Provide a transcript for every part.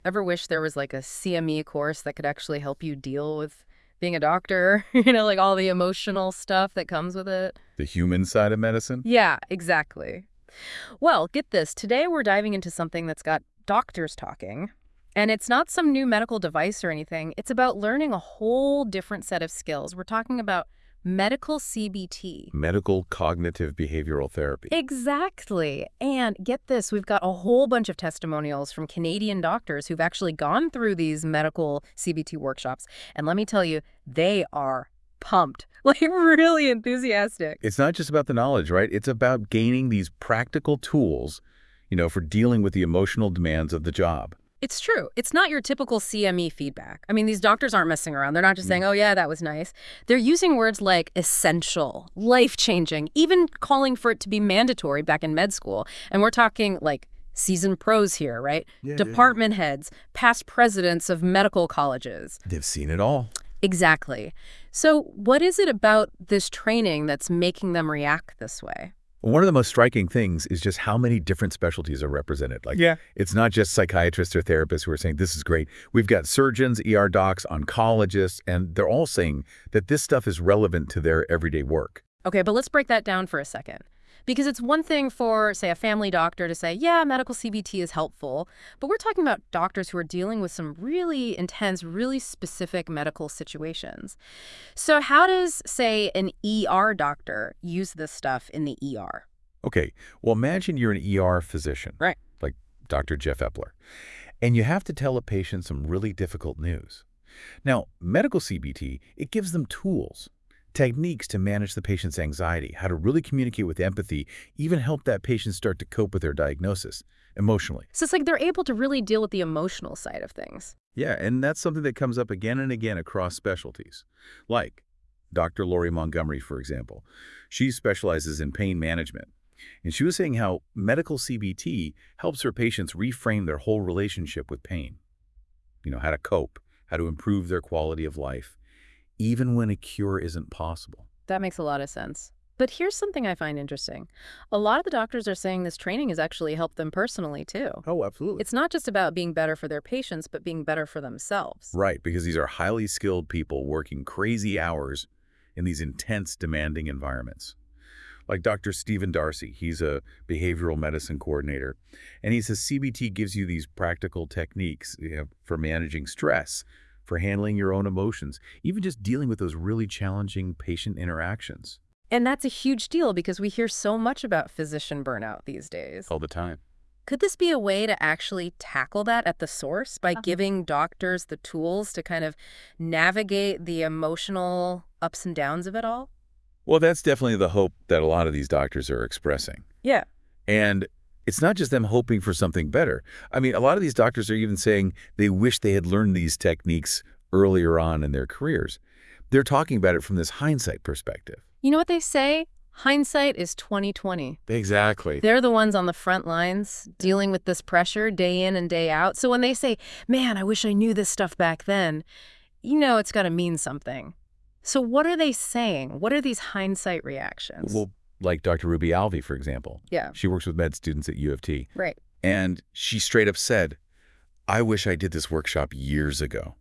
Ever wish there was like a CME course that could actually help you deal with being a doctor? Like all the emotional stuff that comes with it? The human side of medicine? Yeah, exactly. Well, get this. Today we're diving into something that's got doctors talking. And it's not some new medical device or anything. It's about learning a whole different set of skills. We're talking about medical CBT. Medical cognitive behavioral therapy. Exactly. And get this, we've got a whole bunch of testimonials from Canadian doctors who've actually gone through these medical CBT workshops. And let me tell you, they are pumped, like really enthusiastic. It's not just about the knowledge, right? It's about gaining these practical tools, for dealing with the emotional demands of the job. It's true. It's not your typical CME feedback. I mean, these doctors aren't messing around. They're not just saying, oh, yeah, that was nice. They're using words like essential, life-changing, even calling for it to be mandatory back in med school. And we're talking like seasoned pros here, right? Yeah, Department heads, past presidents of medical colleges. They've seen it all. Exactly. So what is it about this training that's making them react this way? One of the most striking things is just how many different specialties are represented. It's not just psychiatrists or therapists who are saying, this is great. We've got surgeons, ER docs, oncologists, and they're all saying that this stuff is relevant to their everyday work. Okay, but let's break that down for a second. Because it's one thing for, say, a family doctor to say, yeah, medical CBT is helpful, but we're talking about doctors who are dealing with some really intense, really specific medical situations. So how does, say, an ER doctor use this stuff in the ER? Okay, well, imagine you're an ER physician, Right. like Dr. Jeff Epler, and you have to tell a patient some really difficult news. Now, medical CBT, it gives them tools, techniques to manage the patient's anxiety, how to really communicate with empathy, even help that patient start to cope with their diagnosis emotionally. So it's like they're able to really deal with the emotional side of things. Yeah, and that's something that comes up again and again across specialties. Like Dr. Lori Montgomery, for example. She specializes in pain management. And she was saying how medical CBT helps her patients reframe their whole relationship with pain. How to cope, how to improve their quality of life, even when a cure isn't possible. That makes a lot of sense. But here's something I find interesting. A lot of the doctors are saying this training has actually helped them personally, too. Oh, absolutely. It's not just about being better for their patients, but being better for themselves. Right, because these are highly skilled people working crazy hours in these intense, demanding environments. Like Dr. Stephen Darcy, he's a behavioral medicine coordinator, and he says CBT gives you these practical techniques for managing stress, for handling your own emotions, even just dealing with those really challenging patient interactions. And that's a huge deal because we hear so much about physician burnout these days. All the time. Could this be a way to actually tackle that at the source by giving doctors the tools to kind of navigate the emotional ups and downs of it all? Well, that's definitely the hope that a lot of these doctors are expressing. Yeah. And it's not just them hoping for something better. I mean, a lot of these doctors are even saying they wish they had learned these techniques earlier on in their careers. They're talking about it from this hindsight perspective. You know what they say? Hindsight is 20/20. Exactly. They're the ones on the front lines dealing with this pressure day in and day out. So when they say, man, I wish I knew this stuff back then, it's got to mean something. So what are they saying? What are these hindsight reactions? Well, like Dr. Ruby Alvey, for example. Yeah. She works with med students at U of T. Right. And she straight up said, I wish I did this workshop years ago.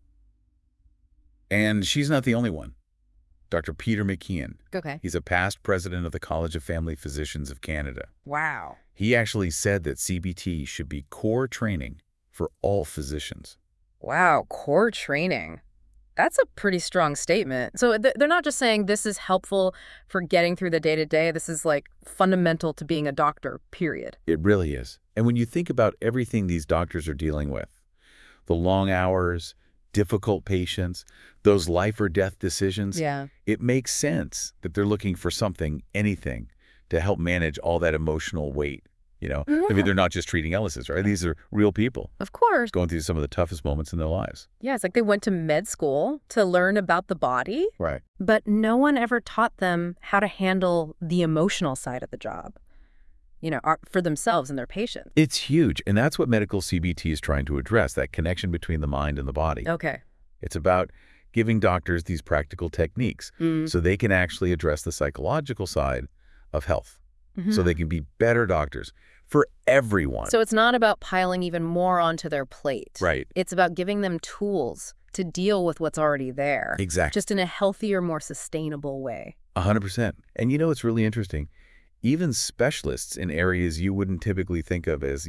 And she's not the only one. Dr. Peter McKeon. Okay. He's a past president of the College of Family Physicians of Canada. Wow. He actually said that CBT should be core training for all physicians. Wow, core training. That's a pretty strong statement. So they're not just saying this is helpful for getting through the day-to-day. This is like fundamental to being a doctor, period. It really is. And when you think about everything these doctors are dealing with, the long hours, difficult patients, those life or death decisions, Yeah. it makes sense that they're looking for something, anything, to help manage all that emotional weight. I mean, they're not just treating illnesses, right? These are real people Of course. going through some of the toughest moments in their lives. Yeah, it's like they went to med school to learn about the body, Right. but no one ever taught them how to handle the emotional side of the job, for themselves and their patients. It's huge, and that's what medical CBT is trying to address, that connection between the mind and the body. Okay. It's about giving doctors these practical techniques so they can actually address the psychological side of health, so they can be better doctors, for everyone. So it's not about piling even more onto their plate. Right. It's about giving them tools to deal with what's already there. Exactly. Just in a healthier, more sustainable way. 100%. And it's really interesting. Even specialists in areas you wouldn't typically think of as,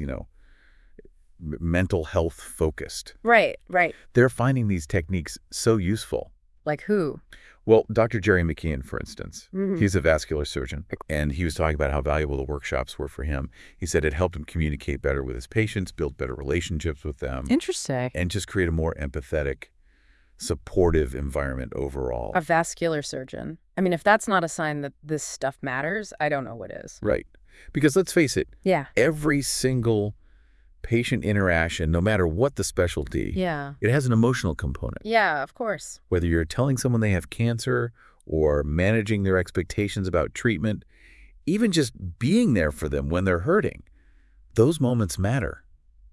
mental health focused. Right, right. They're finding these techniques so useful. Like who? Well, Dr. Jerry McKeon, for instance, Mhm. he's a vascular surgeon, and he was talking about how valuable the workshops were for him. He said it helped him communicate better with his patients, build better relationships with them, Interesting. and just create a more empathetic, supportive environment overall. A vascular surgeon. I mean, if that's not a sign that this stuff matters, I don't know what is. Right. Because let's face it, Yeah. every single patient interaction, no matter what the specialty, Yeah. it has an emotional component. Yeah, of course. Whether you're telling someone they have cancer or managing their expectations about treatment, even just being there for them when they're hurting, those moments matter.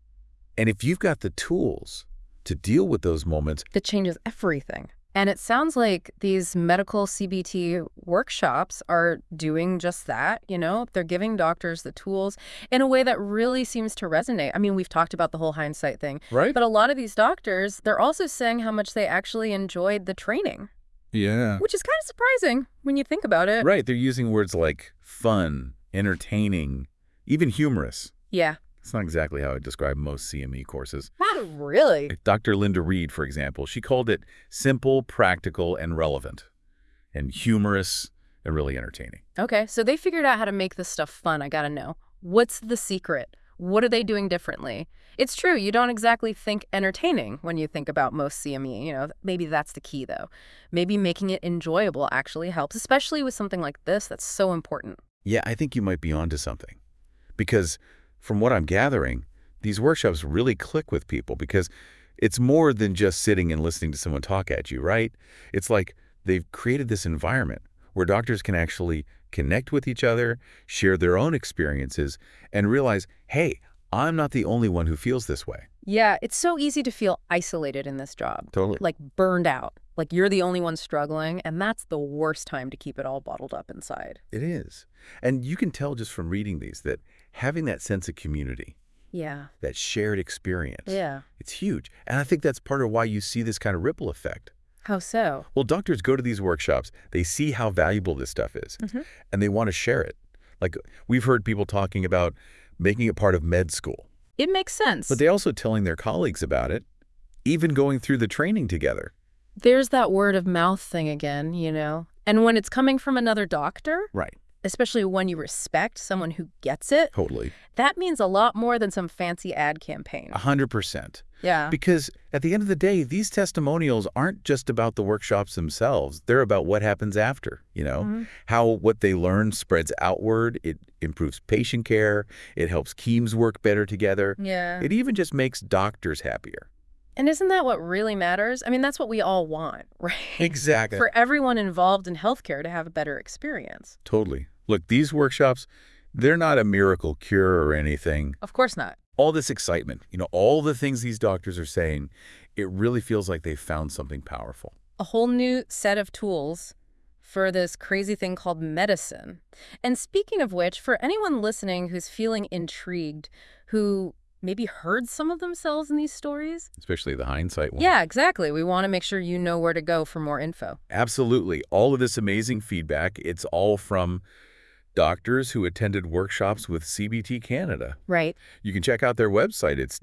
And if you've got the tools to deal with those moments, That changes everything. And it sounds like these medical CBT workshops are doing just that, They're giving doctors the tools in a way that really seems to resonate. I mean, we've talked about the whole hindsight thing. right? But a lot of these doctors, they're also saying how much they actually enjoyed the training, Yeah. which is kind of surprising when you think about it. Right. They're using words like fun, entertaining, even humorous. Yeah. It's not exactly how I describe most CME courses. Not really. Dr. Linda Reed, for example, she called it simple, practical, and relevant, and humorous, and really entertaining. Okay, so they figured out how to make this stuff fun. I gotta know. What's the secret? What are they doing differently? It's true, you don't exactly think entertaining when you think about most CME. Maybe that's the key, though. Maybe making it enjoyable actually helps, especially with something like this that's so important. Yeah, I think you might be onto something. Because from what I'm gathering, these workshops really click with people because it's more than just sitting and listening to someone talk at you, right? It's like they've created this environment where doctors can actually connect with each other, share their own experiences, and realize, hey, I'm not the only one who feels this way. Yeah, it's so easy to feel isolated in this job. Totally. Like burned out. Like you're the only one struggling, and that's the worst time to keep it all bottled up inside. It is. And you can tell just from reading these that having that sense of community, Yeah. that shared experience, Yeah. it's huge. And I think that's part of why you see this kind of ripple effect. How so? Well, doctors go to these workshops, they see how valuable this stuff is, and they want to share it. Like we've heard people talking about making it part of med school, It makes sense. but they also telling their colleagues about it, even going through the training together. There's that word of mouth thing again, And when it's coming from another doctor, Right. especially when you respect someone who gets it, Totally. that means a lot more than some fancy ad campaign. 100%. Yeah. Because at the end of the day, these testimonials aren't just about the workshops themselves. They're about what happens after, how what they learn spreads outward. It improves patient care. It helps teams work better together. Yeah. It even just makes doctors happier. And isn't that what really matters? I mean, that's what we all want, right? Exactly. For everyone involved in healthcare to have a better experience. Totally. Look, these workshops, they're not a miracle cure or anything. Of course not. All this excitement, all the things these doctors are saying, it really feels like they've found something powerful. A whole new set of tools for this crazy thing called medicine. And speaking of which, for anyone listening who's feeling intrigued, who maybe heard some of themselves in these stories. Especially the hindsight one. Yeah, exactly. We want to make sure you know where to go for more info. Absolutely. All of this amazing feedback, it's all from doctors who attended workshops with CBT Canada. Right. You can check out their website. It's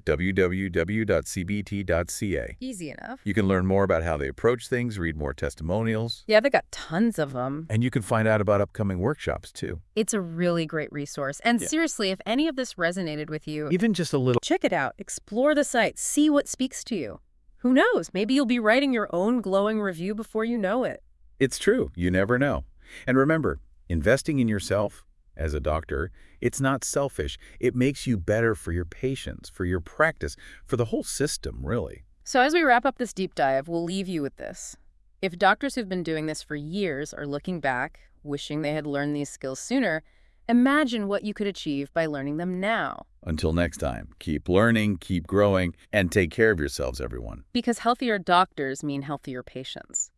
www.cbt.ca. Easy enough. You can learn more about how they approach things, read more testimonials, Yeah, they got tons of them. and you can find out about upcoming workshops, too. It's a really great resource. And Yeah. seriously, if any of this resonated with you, Even just a little. check it out. Explore the site. See what speaks to you. Who knows? Maybe you'll be writing your own glowing review before you know it. It's true. You never know. And remember, investing in yourself as a doctor, it's not selfish. It makes you better for your patients, for your practice, for the whole system, really. So as we wrap up this deep dive, we'll leave you with this. If doctors who've been doing this for years are looking back, wishing they had learned these skills sooner, imagine what you could achieve by learning them now. Until next time, keep learning, keep growing, and take care of yourselves, everyone. Because healthier doctors mean healthier patients.